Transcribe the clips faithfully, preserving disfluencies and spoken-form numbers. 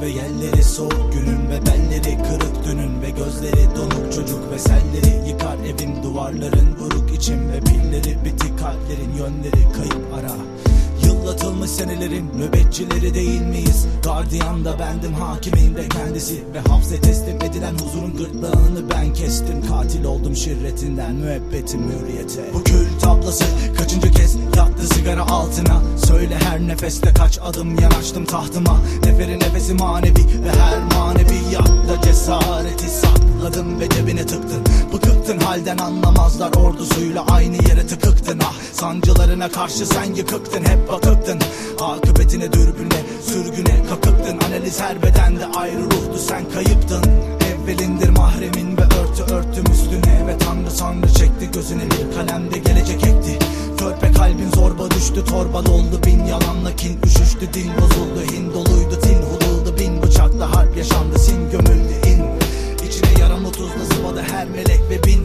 Ve yelleri soğuk günün ve belleri kırık dünün ve gözleri donuk çocuk ve selleri yıkar evin duvarların buruk içim ve pilleri bitik kalplerin yönleri kayıp ara. Yıllatılmış senelerin nöbetçileri değil miyiz? Gardiyan da bendim, hakimin de kendisi ve hapse teslim edilen huzurun gırtlağını ben kestim. Katil oldum şirretinden müebbetim hürriyete. Bu kül tablası kaçıncı kez yattı sigara altına? Söyle her nefeste kaç adım yanaştım tahtıma. Neferi nefesi manevi ve her maneviyatta cesareti sakladım ve cebine tıktın. Bıkıktın halden anlamazlar ordusuyla aynı yere tıkıktın. Ah sancılarına karşı sen yıkıktın, hep bakıktın. Akıbetine dürbüne sürgüne kakıktın. Analiz her bedende ayrı ruhtu, sen kayıptın. Evvelindir mahremin ve örtü örttüm üstüne. Ve tanrı sanrı çekti gözüne, bir kalemde gelecek ekti. Körpe kalbin zorba düştü, torba doldu bin yalanla kin üşüştü. Dil bozuldu, hin doluydu, tin hululdu. Bin bıçakla harp yaşandı, sin gömüldü in. İçine yaramı tuzla sıvadı her melek ve bin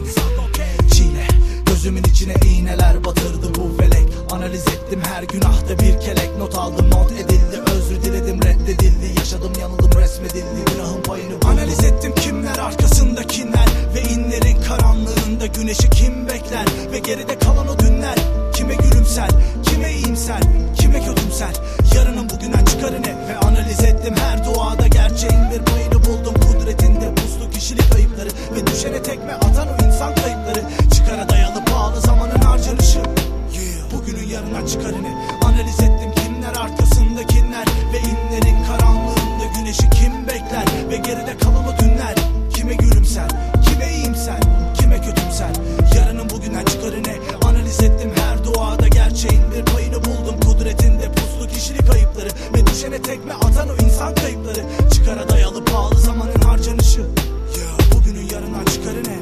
çile. Gözümün içine iğneler batırdı bu felek. Analiz ettim her günahta bir kelek. Not aldım, not edildi, özür diledim, reddedildi. Yaşadım, yanıldım, resmedildi, günahın payını buldum. Analiz ettim kimler arkasında kimler ve inlerin karanlığında güneşi kim bekler? Ve geride kalan o dünler kime gülümser, kime iyimser, kime kötümser? Yarının bugünden çıkarı ne? Ve analiz ettim her duada gerçeğin bir payını buldum. Kudretinde puslu kişilik kayıpları ve düşene tekme atan o insan kayıpları. Çıkara dayalı pahalı zamanın harcanışı. Bugünün yarından çıkarı ne? Analiz ettim kimler arkasında kimler ve inlerin karanlığında güneşi kim bekler? Ve geride kalan o dünler kime gülümser, kime iyimser, kime kötümser? Yarının bugünden çıkarı ne? Analiz ettim her duada gerçeğin bir payını buldum. Kudretinde puslu kişilik kayıpları ve düşene tekme atan o insan kayıpları. Çıkara dayalı pahalı zamanın harcanışı. Bugünün yarından çıkarı ne?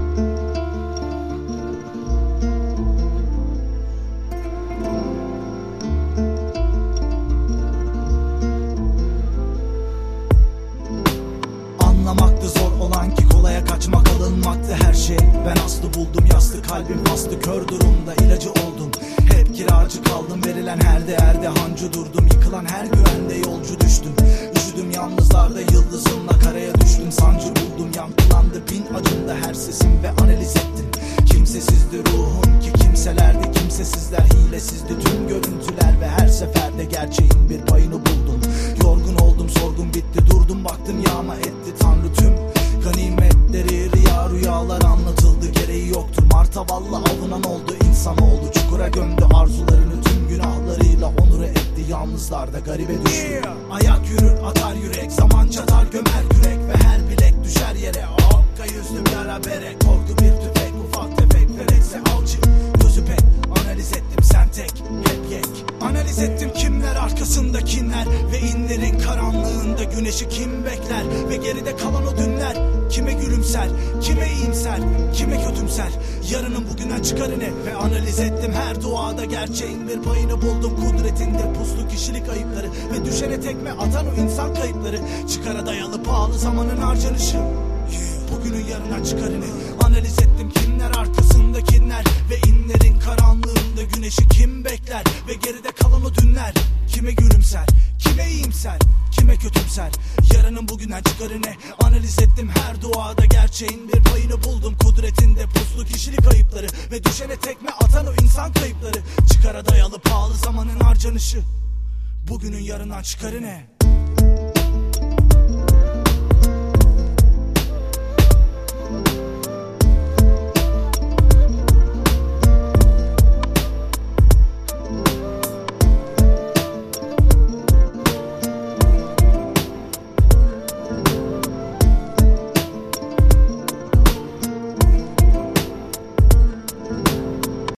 Anlamaktı zor olan ki kolaya kaçmak alınmaktı her şey. Ben aslı buldum, yaslı kalbim bastı, kör durumda ilacı oldum. Hep kiracı kaldım, verilen her değerde hancı durdum. Yıkılan her güvende yolcu düştüm. Üşüdüm yalnızlarda yıldızımla karaya düştüm. Sancı buldum, yankılandı bin acımda her sesim ve analiz ettim. Kimsesizdi ruhum ki kimselerdi kimsesizler, hilesizdi tüm görüntüler ve her seferde gerçeğin bir payını buldum. Yorgun oldum, sorgun bitti, durdum baktım yağma etti Tanrı tüm ganimetleri. Rüya rüyalar anlatıldı, gereği yoktur. Martavalla alınan oldu insanoğlu, çukura gömdü arzularını tüm günahlarıyla onuru etti. Yalnızlarda garibe düştü. Ayak yürür atar yürek, zaman çatar gömer kürek ve her bilek düşer yere. Okka yüzlüm yara berek, korku bir tüfek, ufak tefek felekse avcı gözü pek. Analiz ettim sen tek, hep yek. Analiz ettim kimler arkasında kimler ve inlerin karanlığında güneşi kim bekler? Ve geride kalan o dünler kime gülümser, kime iyimser, kime kötümser? Yarının bugünden çıkarı ne? Ve analiz ettim her duada gerçeğin bir payını buldum. Kudretinde puslu kişilik ayıpları ve düşene tekme atan o insan kayıpları. Çıkara dayalı pahalı zamanın harcanışı. Bugünün yarından çıkarı ne? Analiz ettim kimler arkasında kimler ve inlerin karanlığında güneşi kim bekler? Ve geride kalan o dünler kime gülümser, kime iyimser, kime kötümser? Yarının bugünden çıkarı ne? Analiz ettim her duada gerçeğin bir payını buldum. Kudretinde puslu kişilik kayıpları ve düşene tekme atan o insan kayıpları. Çıkara dayalı pahalı zamanın harcanışı. Bugünün yarından çıkarı ne?